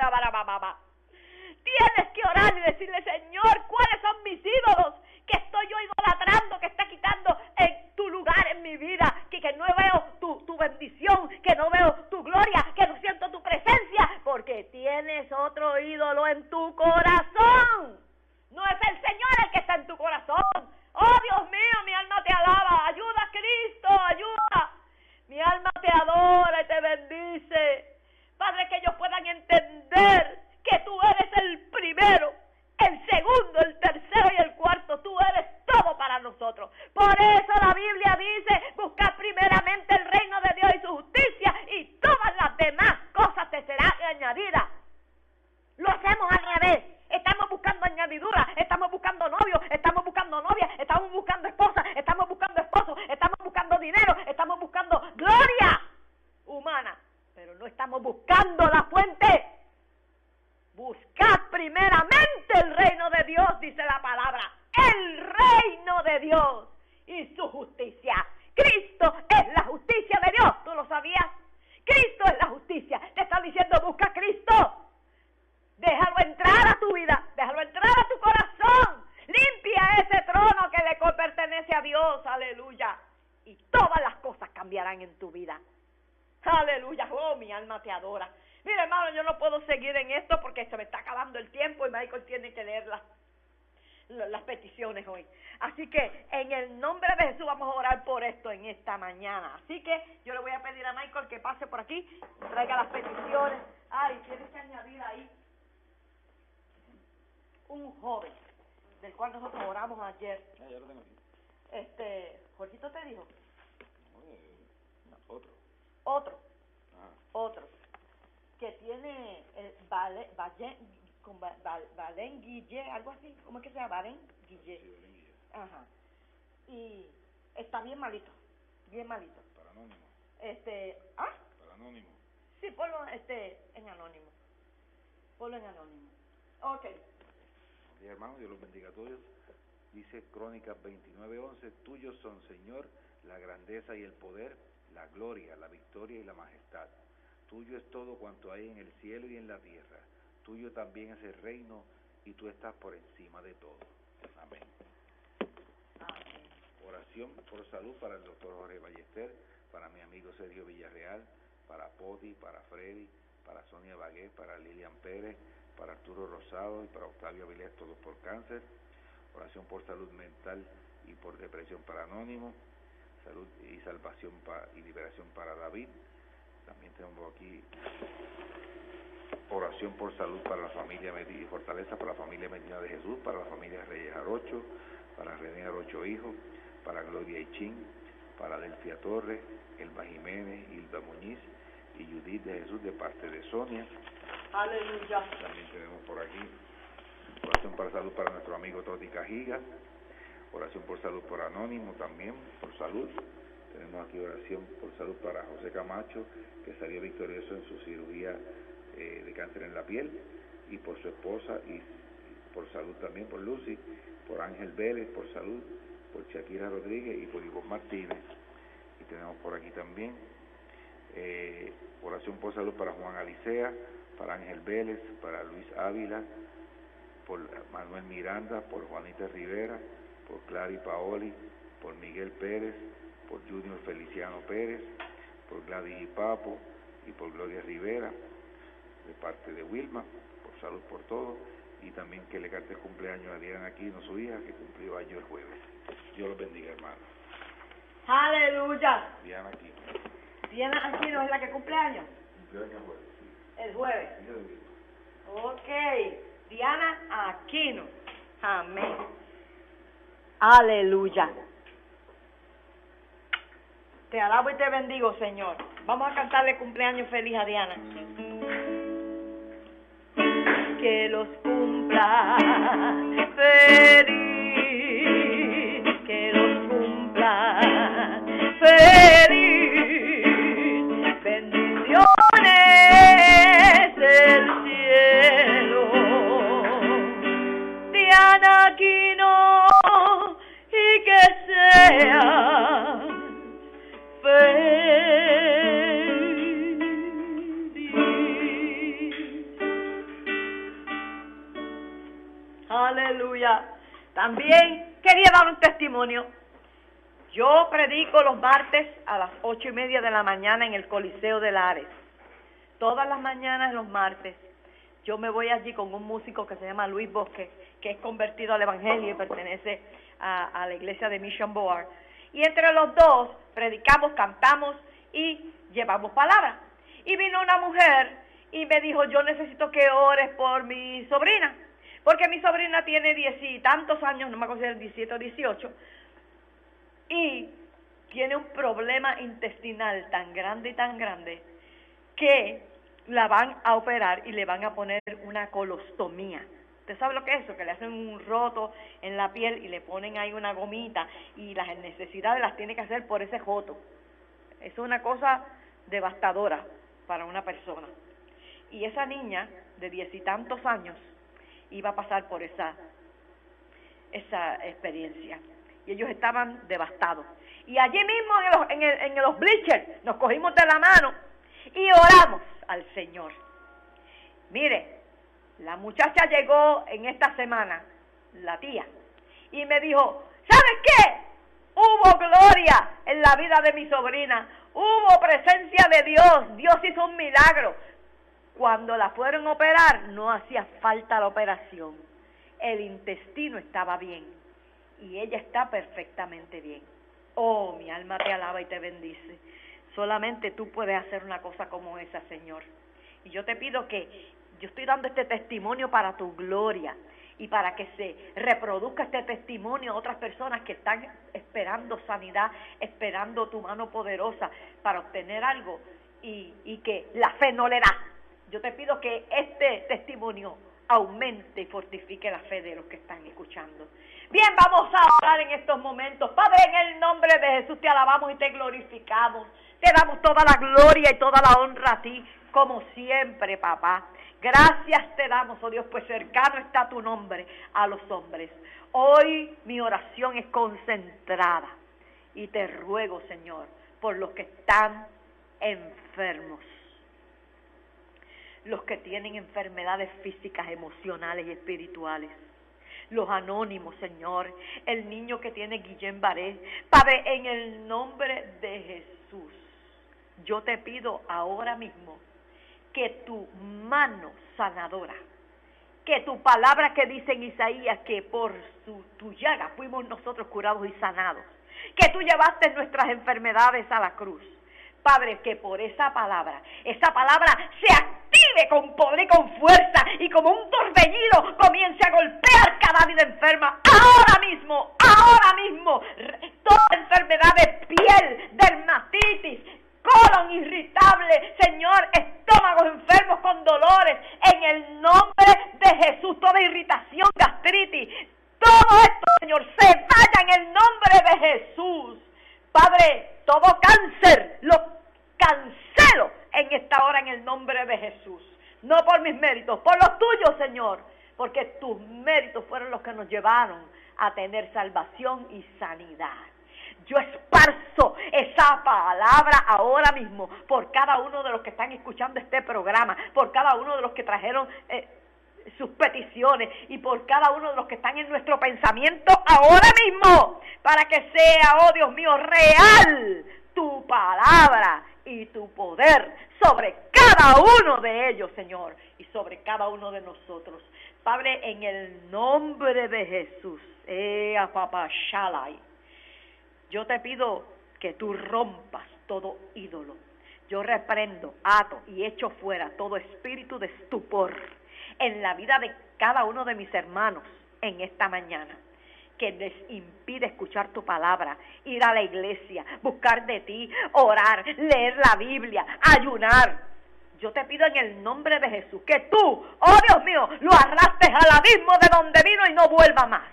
Tienes que orar y decirle, Señor, ¿cuáles son mis ídolos que estoy yo idolatrando, que está quitando en tu lugar en mi vida, que, que no veo tu, tu bendición, que no veo tu gloria, que no siento tu presencia, porque tienes otro ídolo en tu corazón? No es el Señor el que está en tu corazón. Oh, Dios mío, mi alma te alaba. Ayuda, Cristo, ayuda. Mi alma te adora y te bendice. Padre, que ellos puedan entender que tú eres el primero, el segundo, el tercero y el cuarto. Tú eres todo para nosotros. Por eso la Biblia dice, buscad primeramente el reino de Dios y su justicia, y todas las demás cosas te serán añadidas. Lo hacemos al revés. Estamos buscando añadidura, estamos buscando novio, estamos buscando novia, estamos buscando esposa, estamos buscando esposo, estamos buscando dinero, estamos buscando gloria humana, pero no estamos buscando la fuente. Buscad primeramente el reino de Dios, dice la palabra, el reino de Dios y su justicia. Cristo es la justicia de Dios, ¿tú lo sabías? Cristo es la justicia. Te está diciendo, busca a Cristo. Déjalo entrar a tu vida, déjalo entrar a tu corazón. Limpia ese trono que le pertenece a Dios, aleluya. Y todas las cosas cambiarán en tu vida. Aleluya, oh, mi alma te adora. Mira, hermano, yo no puedo seguir en esto porque se me está acabando el tiempo y Michael tiene que leer las, las peticiones hoy. Así que en el nombre de Jesús vamos a orar por esto en esta mañana. Así que yo le voy a pedir a Michael que pase por aquí, traiga las peticiones. Ay, tienes que añadir ahí un joven del cual nosotros oramos ayer. Ah, ya lo tengo aquí. Este, Jorgito te dijo. No, otro. Otro. Ajá. Otro. Que tiene el Valen, Valen, con Valen Guille, algo así. ¿Cómo es que se llama? Valen Guille. Sí, Valen Guille. Ajá. Y está bien malito. Bien malito. Para anónimo. Este, ¿ah? Para anónimo. Sí, ponlo este, en anónimo. Ponlo en anónimo. Ok. Sí, hermano, Dios los bendiga a todos. Dice Crónicas veintinueve once, tuyos son, Señor, la grandeza y el poder, la gloria, la victoria y la majestad. Tuyo es todo cuanto hay en el cielo y en la tierra. Tuyo también es el reino y tú estás por encima de todo. Amén. Amén. Oración por salud para el doctor Jorge Ballester, para mi amigo Sergio Villarreal, para Poti, para Freddy, para Sonia Bagué, para Lilian Pérez, para Arturo Rosado y para Octavio Avilés, todos por cáncer. Oración por salud mental y por depresión para Anónimo. Salud y salvación pa, y liberación para David. También tenemos aquí oración por salud para la familia Medina y fortaleza para la familia Medina de Jesús, para la familia Reyes Arocho, para René Arocho Hijo, para Gloria Ichín, para Delfia Torres, Elba Jiménez, Hilda Muñiz y Judith de Jesús de parte de Sonia. Aleluya. También tenemos por aquí oración para salud para nuestro amigo Toti Cajigas, oración por salud por Anónimo también, por salud. Tenemos aquí oración por salud para José Camacho, que salió victorioso en su cirugía eh, de cáncer en la piel, y por su esposa, y, y por salud también por Lucy, por Ángel Vélez, por salud, por Shakira Rodríguez y por Ivonne Martínez. Y tenemos por aquí también eh, oración por salud para Juan Alicea, para Ángel Vélez, para Luis Ávila, por Manuel Miranda, por Juanita Rivera, por Clary Paoli, por Miguel Pérez, por Junior Feliciano Pérez, por Gladys y Papo y por Gloria Rivera, de parte de Wilma, por salud por todo, y también que le cante el cumpleaños a Diana Aquino, su hija, que cumplió año el jueves. Dios los bendiga, hermano. Aleluya. Diana Aquino. Diana Aquino es la que cumple años. Cumpleaños el jueves, sí. El jueves. Hija de Wilma. Ok. Diana Aquino. Amén. Aleluya. Te alabo y te bendigo, Señor. Vamos a cantarle cumpleaños feliz a Diana. Que los cumpla feliz, que los cumpla feliz, bendiciones del cielo. Diana Aquino, y que sea feliz. Aleluya. También quería dar un testimonio. Yo predico los martes a las ocho y media de la mañana en el Coliseo de Lares. Todas las mañanas, los martes, yo me voy allí con un músico que se llama Luis Bosque, que es convertido al Evangelio y pertenece a, a la iglesia de Mission Board. Y entre los dos predicamos, cantamos y llevamos palabra. Y vino una mujer y me dijo, yo necesito que ores por mi sobrina, porque mi sobrina tiene diez y tantos años, no me acuerdo si eran diecisiete o dieciocho, y tiene un problema intestinal tan grande y tan grande que la van a operar y le van a poner una colostomía. ¿Usted sabe lo que es eso? Que le hacen un roto en la piel y le ponen ahí una gomita y las necesidades las tiene que hacer por ese joto. Es una cosa devastadora para una persona. Y esa niña de diez y tantos años iba a pasar por esa, esa experiencia. Y ellos estaban devastados. Y allí mismo en los, en, el, en los bleachers nos cogimos de la mano y oramos al Señor. Mire, la muchacha llegó en esta semana, la tía, y me dijo, ¿sabes qué? Hubo gloria en la vida de mi sobrina, hubo presencia de Dios, Dios hizo un milagro. Cuando la fueron a operar, no hacía falta la operación, el intestino estaba bien, y ella está perfectamente bien. Oh, mi alma te alaba y te bendice. Solamente tú puedes hacer una cosa como esa, Señor. Y yo te pido que, yo estoy dando este testimonio para tu gloria y para que se reproduzca este testimonio a otras personas que están esperando sanidad, esperando tu mano poderosa para obtener algo y, y que la fe no le da. Yo te pido que este testimonio aumente y fortifique la fe de los que están escuchando. Bien, vamos a orar en estos momentos. Padre, en el nombre de Jesús te alabamos y te glorificamos. Te damos toda la gloria y toda la honra a ti, como siempre, papá. Gracias te damos, oh Dios, pues cercano está tu nombre a los hombres. Hoy mi oración es concentrada y te ruego, Señor, por los que están enfermos, los que tienen enfermedades físicas, emocionales y espirituales, los anónimos, Señor, el niño que tiene Guillain-Barré. Padre, en el nombre de Jesús, yo te pido ahora mismo que tu mano sanadora, que tu palabra que dice en Isaías que por su, tu llaga fuimos nosotros curados y sanados, que tú llevaste nuestras enfermedades a la cruz. Padre, que por esa palabra, esa palabra se active con poder y con fuerza y como un torbellino comience a golpear cada vida enferma. Ahora mismo, ahora mismo, toda enfermedad de piel, dermatitis, colon irritable, Señor, estómagos enfermos con dolores, en el nombre de Jesús, toda irritación, gastritis, todo esto, Señor, se vaya en el nombre de Jesús. Padre, todo cáncer lo cancelo en esta hora en el nombre de Jesús. No por mis méritos, por los tuyos, Señor, porque tus méritos fueron los que nos llevaron a tener salvación y sanidad. Yo esparzo esa palabra ahora mismo por cada uno de los que están escuchando este programa, por cada uno de los que trajeron eh, sus peticiones y por cada uno de los que están en nuestro pensamiento ahora mismo, para que sea, oh Dios mío, real tu palabra y tu poder sobre cada uno de ellos, Señor, y sobre cada uno de nosotros. Padre, en el nombre de Jesús, eh, papá Shalai, yo te pido que tú rompas todo ídolo. Yo reprendo, ato y echo fuera todo espíritu de estupor en la vida de cada uno de mis hermanos en esta mañana, que les impide escuchar tu palabra, ir a la iglesia, buscar de ti, orar, leer la Biblia, ayunar. Yo te pido en el nombre de Jesús que tú, oh Dios mío, lo arrastres al abismo de donde vino y no vuelva más.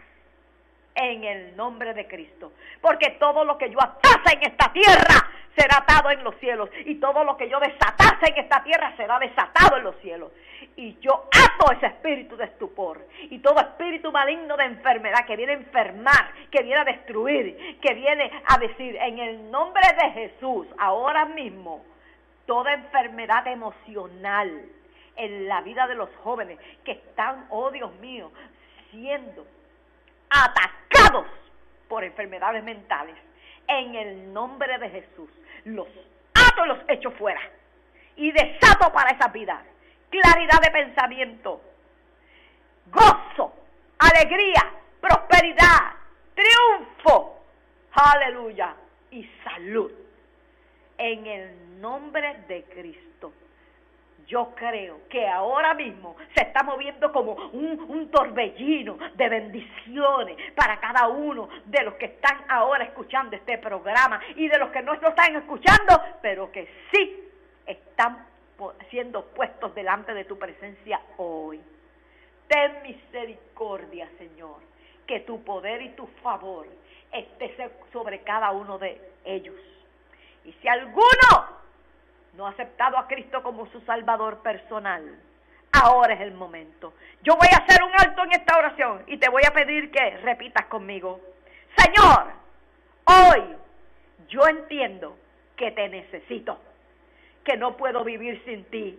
En el nombre de Cristo, porque todo lo que yo atase en esta tierra será atado en los cielos, y todo lo que yo desatase en esta tierra será desatado en los cielos. Y yo ato ese espíritu de estupor y todo espíritu maligno de enfermedad que viene a enfermar, que viene a destruir, que viene a decir en el nombre de Jesús, ahora mismo, toda enfermedad emocional en la vida de los jóvenes que están, oh Dios mío, siendo atacados por enfermedades mentales. En el nombre de Jesús, los ato y los echo fuera. Y desato para esa vida claridad de pensamiento, gozo, alegría, prosperidad, triunfo, aleluya, y salud. En el nombre de Cristo, yo creo que ahora mismo se está moviendo como un, un torbellino de bendiciones para cada uno de los que están ahora escuchando este programa y de los que no lo están escuchando, pero que sí están siendo puestos delante de tu presencia hoy. Ten misericordia, Señor, que tu poder y tu favor esté sobre cada uno de ellos. Y si alguno no ha aceptado a Cristo como su Salvador personal, ahora es el momento. Yo voy a hacer un alto en esta oración y te voy a pedir que repitas conmigo. Señor, hoy yo entiendo que te necesito, que no puedo vivir sin ti.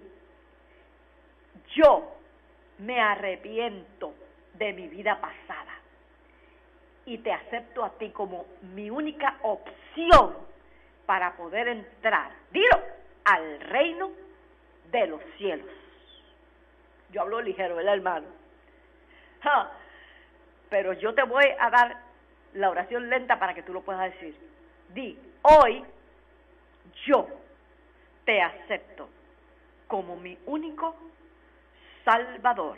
Yo me arrepiento de mi vida pasada y te acepto a ti como mi única opción para poder entrar, dilo, al reino de los cielos. Yo hablo ligero, ¿verdad, hermano? Ja, pero yo te voy a dar la oración lenta para que tú lo puedas decir. Di, hoy yo te acepto como mi único Salvador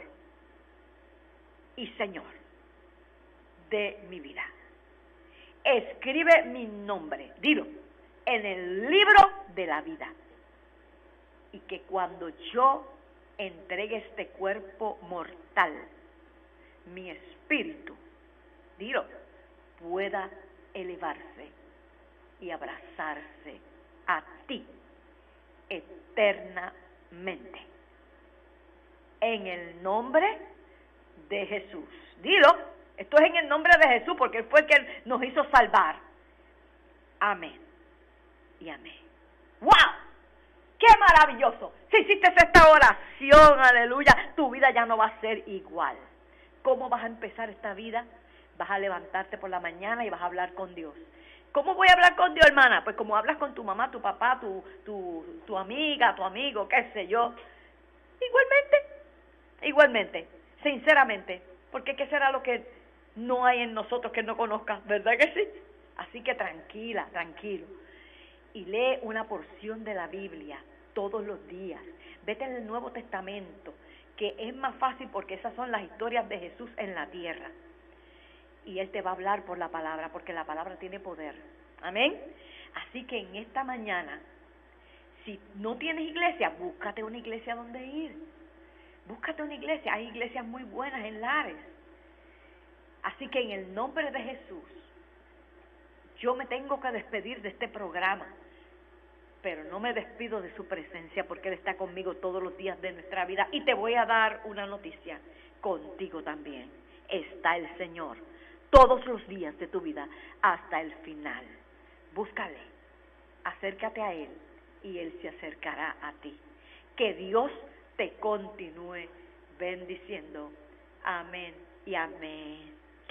y Señor de mi vida. Escribe mi nombre, dilo, en el libro de la vida. Y que cuando yo entregue este cuerpo mortal, mi espíritu, dilo, pueda elevarse y abrazarse a ti eternamente. En el nombre de Jesús. Dilo, esto es en el nombre de Jesús porque Él fue el que nos hizo salvar. Amén y amén. ¡Wow! ¡Qué maravilloso! Si hiciste esta oración, aleluya, tu vida ya no va a ser igual. ¿Cómo vas a empezar esta vida? Vas a levantarte por la mañana y vas a hablar con Dios. ¿Cómo voy a hablar con Dios, hermana? Pues como hablas con tu mamá, tu papá, tu, tu, tu amiga, tu amigo, qué sé yo. Igualmente, igualmente, sinceramente, porque ¿qué será lo que no hay en nosotros que no conozcas? ¿Verdad que sí? Así que tranquila, tranquilo. Y lee una porción de la Biblia todos los días. Vete en el Nuevo Testamento, que es más fácil porque esas son las historias de Jesús en la tierra. Y Él te va a hablar por la palabra, porque la palabra tiene poder. Amén. Así que en esta mañana, si no tienes iglesia, búscate una iglesia donde ir. Búscate una iglesia. Hay iglesias muy buenas en Lares. Así que en el nombre de Jesús, yo me tengo que despedir de este programa, pero no me despido de su presencia porque Él está conmigo todos los días de nuestra vida. Y te voy a dar una noticia, contigo también está el Señor todos los días de tu vida hasta el final. Búscale, acércate a Él y Él se acercará a ti. Que Dios te continúe bendiciendo. Amén y amén.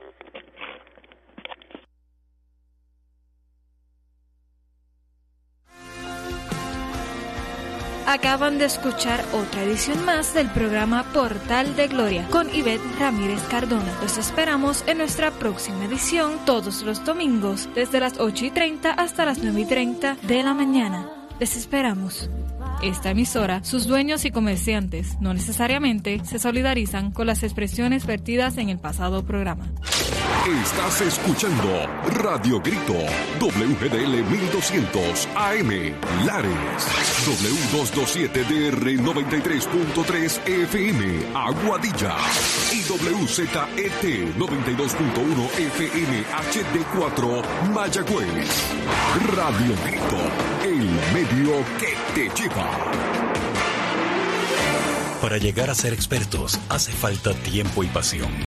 Acaban de escuchar otra edición más del programa Portal de Gloria con Ivette Ramírez Cardona. Los esperamos en nuestra próxima edición todos los domingos desde las ocho y treinta hasta las nueve y treinta de la mañana. Les esperamos. Esta emisora, sus dueños y comerciantes no necesariamente se solidarizan con las expresiones vertidas en el pasado programa. Estás escuchando Radio Grito, W G D L mil doscientos A M, Lares, W doscientos veintisiete D R noventa y tres punto tres F M, Aguadilla, y W Z E T noventa y dos punto uno F M H D cuatro, Mayagüez. Radio Grito, el medio que te lleva. Para llegar a ser expertos hace falta tiempo y pasión.